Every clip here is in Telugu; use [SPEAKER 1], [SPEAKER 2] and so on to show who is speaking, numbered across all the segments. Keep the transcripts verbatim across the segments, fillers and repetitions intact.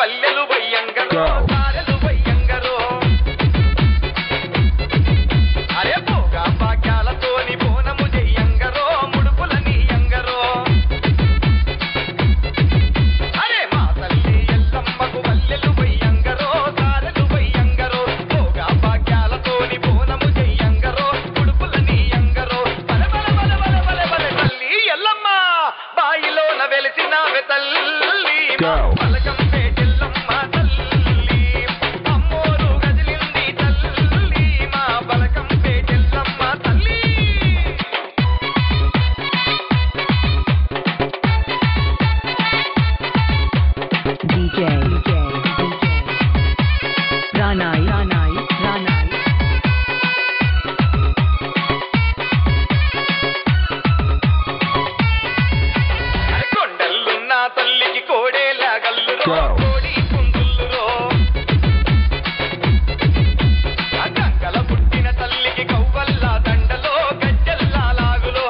[SPEAKER 1] వల్లెలు వయ్యంగరో సారెలు వయ్యంగరో అరే పోగా భాగ్యాలతోని బోనము చెయ్యంగరో ముడుపులని యంగరో అరే మా తల్లి ఎల్లమ్మకు వల్లెలు వయ్యంగరో సారెలు వయ్యంగరో పోగా భాగ్యాలతోని బోనము చెయ్యంగరో ముడుపులని యంగరో బల బల బల బల బల బల తల్లి ఎల్లమ్మ బాయిలోన వెలిసినావె తల్లి పలకం పేటెల్లమ్మ తల్లి అమ్మోరు గదిలింది తల్లి మా పలకం పేటెల్లమ్మ తల్లి
[SPEAKER 2] డీజే డీజే రానాయ్ రానాయ్ రానాయ్
[SPEAKER 1] అరే కొండల్లున్న తల్లికి కోడేలా గల్లురో కోడి పుంజుల్లురో ఆ గంగల పుట్టిన తల్లికి కవ్వల్లా దండలో గజ్జల్లా లాగులో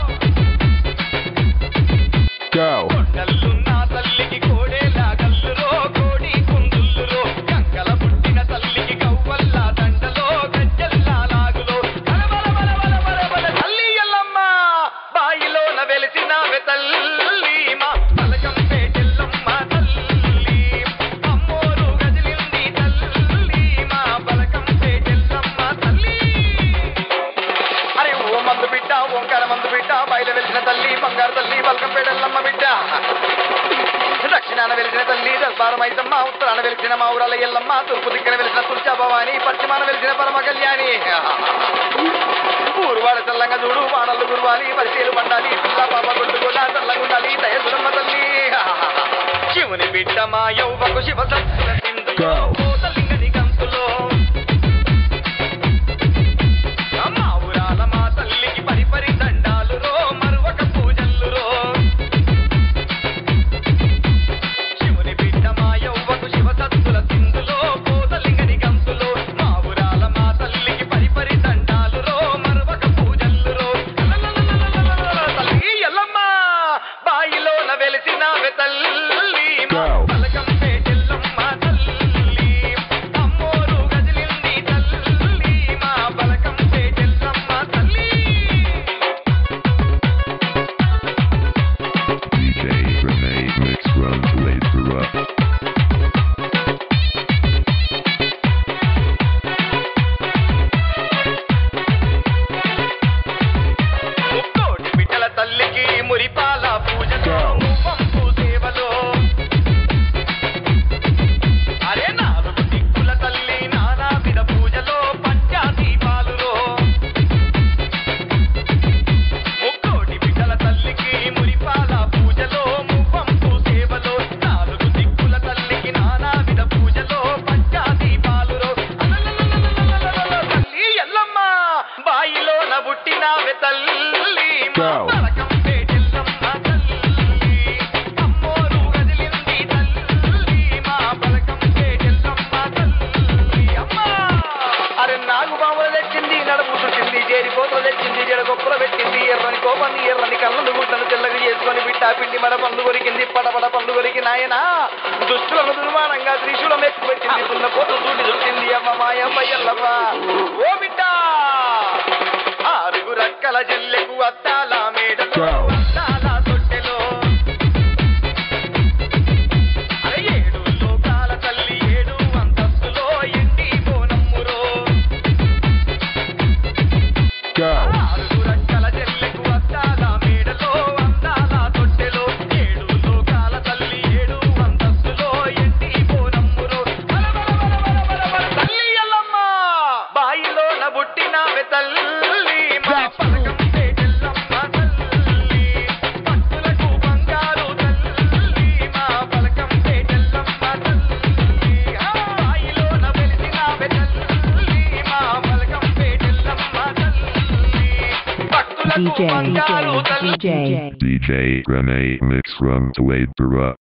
[SPEAKER 1] కొండల్లున్న తల్లికి కోడేలా గల్లురో కోడి పుంజుల్లురో గంగల పుట్టిన తల్లికి కవ్వల్లా దండలో గజ్జల్లా లాగులో బల బల బల బల బల బల తల్లి ఎల్లమ్మ బాయిలోన వెలిసినావె తల్లి మా పలకం పేటెల్లమ్మ తల్లి అమ్మోరు గదిలింది తల్లి మా పలకం పేటెల్లమ్మ తల్లి అరే ఓ మందు బిడ్డ ఓంకార మందు బిడ్డ బయలు వెలిసిన తల్లి బంగారు తల్లి పలకం పేటెల్లమ్మ బిడ్డ దక్షిణాన వెలిసిన తల్లి దర్బార మైసమ్మ ఉత్తరాన వెలిసిన మా ఊరాల ఎల్లమ్మ తూర్పు దిక్కున వెలిసిన తుల్చా భవాని పశ్చిమాన వెలిసిన పరమ కళ్యాణి ఊరువాడ చల్లంగా చూడు వానలు గురువాలి పరిచయలు పండాలి పిల్ల పాప కొట్టుకోలా చల్లగుండాలి దయసురమ్మ తల్లి శివుని బిడ్డ మా యౌవకు శివ సత్తుల సింధులో కోతలింగని గంతులో మా ఊరాల మా తల్లికి పరిపరి దండాలు రో మరువక పూజల్లు రో శివుని బిడ్డ మా యౌవకు శివ సత్తుల సింధులో కోతలింగని గంతులో మా ఊరాల మా తల్లికి పరిపరి దండాలు రో మరువక పూజల్లు రో తల్లి ఎల్లమ్మ బాయిలోన వెలిసినావె తల్లి మా పలకం పేటెల్లమ్మ తల్లి అమ్మోరు గదిలింది తల్లి మా పలకం పేటెల్లమ్మ తల్లి
[SPEAKER 3] D J Grenade Mix Run to Laser Up.
[SPEAKER 1] ముక్కోటి బిడ్డల తల్లికి మురిపాల పూజలో పంపు సేవలో అరే నాలుగు దిక్కుల తల్లి నానా విధ పూజలో పంచాదీపాలులో ముక్కోటి బిడ్డల తల్లికి మురిపాల పూజలో పంపు సేవలో నాలుగు దిక్కుల తల్లికి నానా విధ పూజలో పంచాదీపాలులో తల్లి ఎల్లమ్మ బాయిలోన పుట్టినావె తల్లి మా పలకం పేటెల్లమ్మ తల్లి అమ్మోరు గదిలింది తల్లి మా పలకం పేటెల్లమ్మ తల్లి అమ్మ అరే నాగు బావులు తెచ్చింది నడుము చుట్టింది జేరి కోతలు తెచ్చింది జడ గొప్పలు పెట్టింది ఎర్రని కోపంది ఎర్రని కళ్ళను గుట్టను తెల్లగా చేసుకొని బిట్టా పిండి మడ పండు కొరికింది పడపడ పండు కొరికి నాయన దుష్టులను దుర్మానంగా త్రిశూలం ఎక్కువ పెట్టింది దున్న కోత చూడి చుట్టింది అమ్మ మాయమ్మ ఎల్లమ్మ ఓ బిడ్డ ఆరుగు రక్కల జల్లెకు అద్దాల మేడలో అద్దాల తొట్టెలో అరే ఏడు లోకాల తల్లి ఏడు అంతస్తులో ఎండి బోనమ్మురో ఆరుగు రక్కల జల్లెకు అద్దాల మేడలో అద్దాల తొట్టెలో ఏడు లోకాల తల్లి ఏడు అంతస్తులో ఎండి బోనమ్మురో బల బల బల బల బల బల తల్లి ఎల్లమ్మ బాయిలోన పుట్టినావె తల్లి మా పలకం పేటెల్లమ్మ తల్లి పట్టులకు బంగారు తల్లి మా పలకం పేటెల్లమ్మ తల్లి ఆ బాయిలోన వెలిసినావె తల్లి మా పలకం పేటెల్లమ్మ తల్లి పట్టులకు
[SPEAKER 2] డీజే
[SPEAKER 1] బంగారు తల్లి
[SPEAKER 2] DJ
[SPEAKER 3] D J Grenade Mix Run to Laser Up.